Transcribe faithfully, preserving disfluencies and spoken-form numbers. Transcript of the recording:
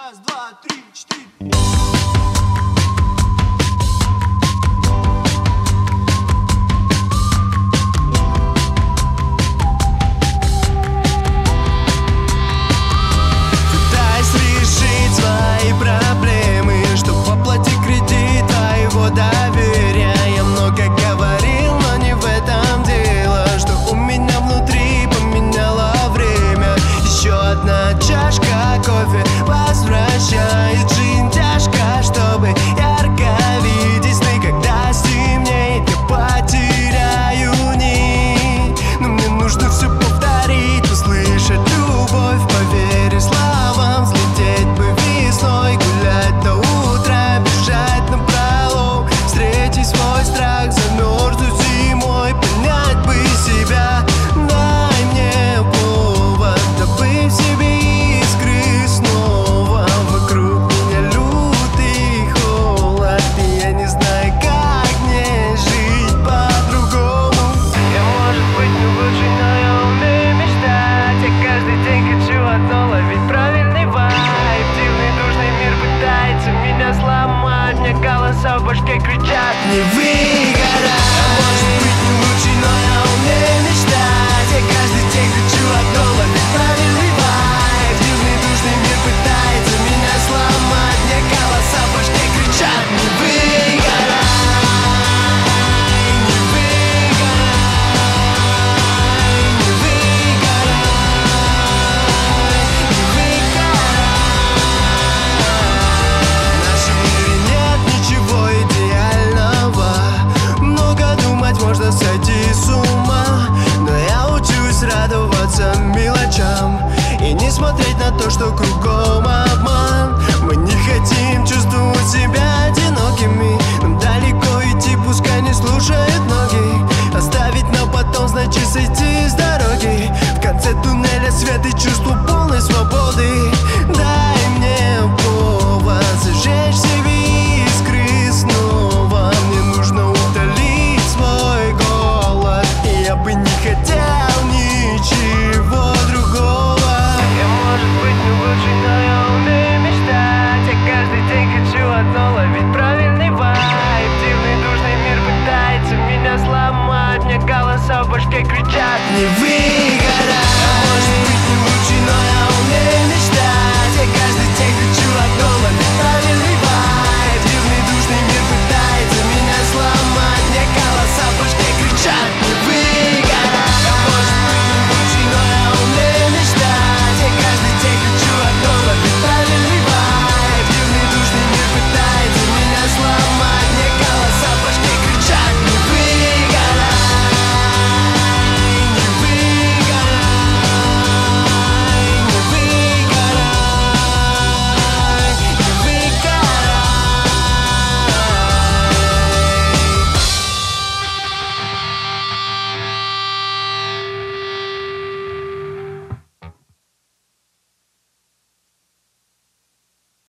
Раз, два, три, четыре. Пытаюсь решить свои проблемы, чтоб оплатить кредит твоего доверия. Я много говорил, но не в этом дело, что у меня внутри поменяло время. Еще одна чашка кофе возвращает жизнь тяжко, чтобы ярко видеть сны. Когда стемнеет, я потеряю нить, но мне нужно все повторить, услышать любовь, поверить словам, взлететь бы весной, гулять до утра, бежать напролом, встретить свой страх, замерзнуть зимой, понять бы себя. Дай мне повод, добыть в себе искры снова. Вокруг меня лютый холод, и я не знаю, как мне жить по-другому. Я, может быть, не лучший, но я умею мечтать. Я каждый день хочу одно — ловить правильный вайб. Дивный, душный мир пытается меня сломать, мне голоса в башке кричат: не вы